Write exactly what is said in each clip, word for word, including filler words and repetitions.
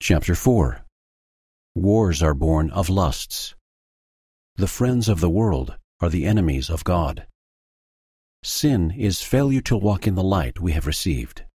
Chapter four. Wars are born of lusts. The friends of the world are the enemies of God. Sin is failure to walk in the light we have received.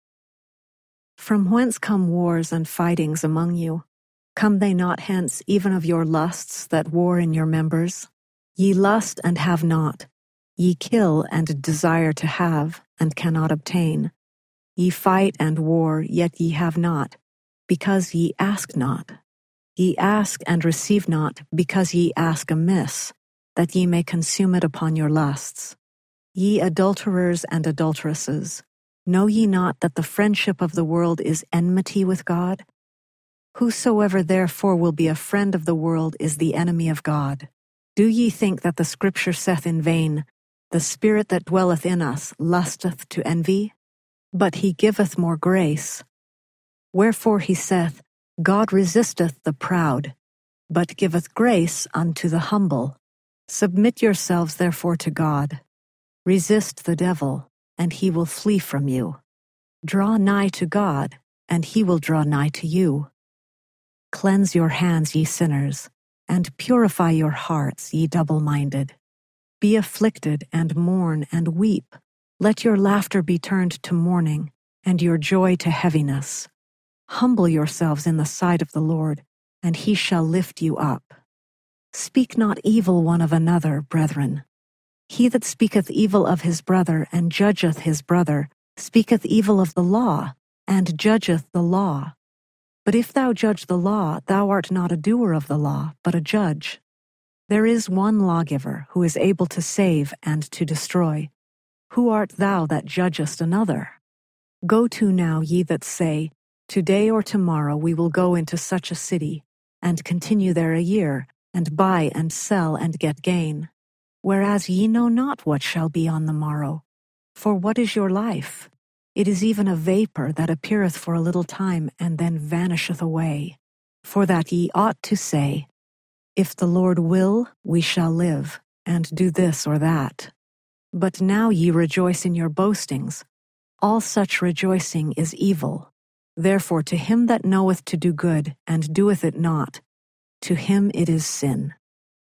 From whence come wars and fightings among you? Come they not hence even of your lusts that war in your members? Ye lust and have not. Ye kill and desire to have, and cannot obtain. Ye fight and war, yet ye have not, because ye ask not. Ye ask and receive not, because ye ask amiss, that ye may consume it upon your lusts. Ye adulterers and adulteresses, know ye not that the friendship of the world is enmity with God? Whosoever therefore will be a friend of the world is the enemy of God. Do ye think that the Scripture saith in vain, The Spirit that dwelleth in us lusteth to envy? But he giveth more grace. Wherefore he saith, God resisteth the proud, but giveth grace unto the humble. Submit yourselves therefore to God. Resist the devil, and he will flee from you. Draw nigh to God, and he will draw nigh to you. Cleanse your hands, ye sinners, and purify your hearts, ye double-minded. Be afflicted, and mourn, and weep. Let your laughter be turned to mourning, and your joy to heaviness. Humble yourselves in the sight of the Lord, and he shall lift you up. Speak not evil one of another, brethren. He that speaketh evil of his brother, and judgeth his brother, speaketh evil of the law, and judgeth the law. But if thou judge the law, thou art not a doer of the law, but a judge. There is one lawgiver, who is able to save and to destroy. Who art thou that judgest another? Go to now, ye that say, Today or tomorrow we will go into such a city, and continue there a year, and buy and sell and get gain. Whereas ye know not what shall be on the morrow. For what is your life? It is even a vapor that appeareth for a little time, and then vanisheth away. For that ye ought to say, If the Lord will, we shall live, and do this or that. But now ye rejoice in your boastings. All such rejoicing is evil. Therefore to him that knoweth to do good, and doeth it not, to him it is sin.